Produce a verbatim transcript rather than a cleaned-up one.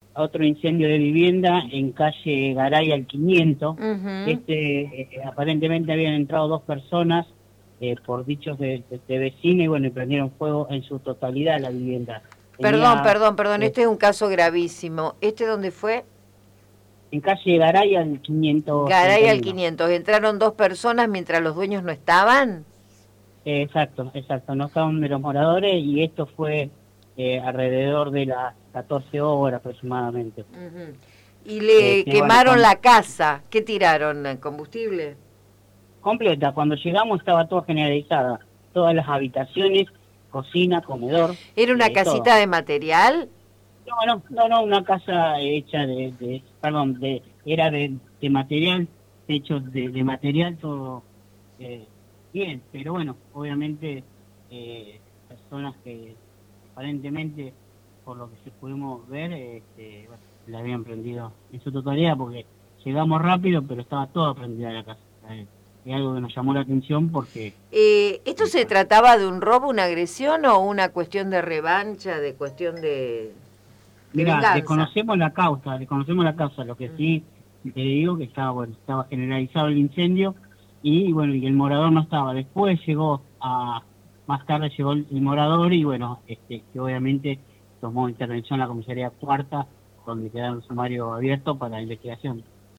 otro incendio de vivienda en calle Garay al quinientos. Uh-huh. Este, eh, aparentemente habían entrado dos personas eh, por dichos de, de, de vecinos y bueno, y prendieron fuego en su totalidad la vivienda. Perdón, Tenía, perdón, perdón, eh, este es un caso gravísimo. ¿Este dónde fue? en calle Garay al quinientos treinta Garay y al uno. quinientos. ¿Entraron dos personas mientras los dueños no estaban? Eh, exacto, exacto. No estaban los moradores y esto fue eh, alrededor de las catorce horas aproximadamente. Uh-huh. Y le Este, quemaron bueno, la casa. ¿Qué tiraron? ¿Combustible? completa. Cuando llegamos estaba todo generalizada. Todas las habitaciones, cocina, comedor, ¿Era una eh, todo. casita de material? No, no, no, no, una casa hecha de, de perdón, de, era de, de material, hecho de, de material todo eh, bien, pero bueno, obviamente eh, personas que aparentemente, por lo que se pudimos ver, este, bueno, la habían prendido en su totalidad porque llegamos rápido, pero estaba toda prendida la casa. Eh, es algo que nos llamó la atención porque... Eh, ¿Esto eh, se trataba de un robo, una agresión o una cuestión de revancha, de cuestión de, de Mira, venganza? desconocemos la causa, desconocemos la causa, lo que sí te digo que estaba, bueno, estaba generalizado el incendio y bueno, y el morador no estaba. Después llegó a, más tarde llegó el, el morador y bueno, este, que obviamente tomó intervención la comisaría cuarta, donde quedaron sumario abierto para la investigación.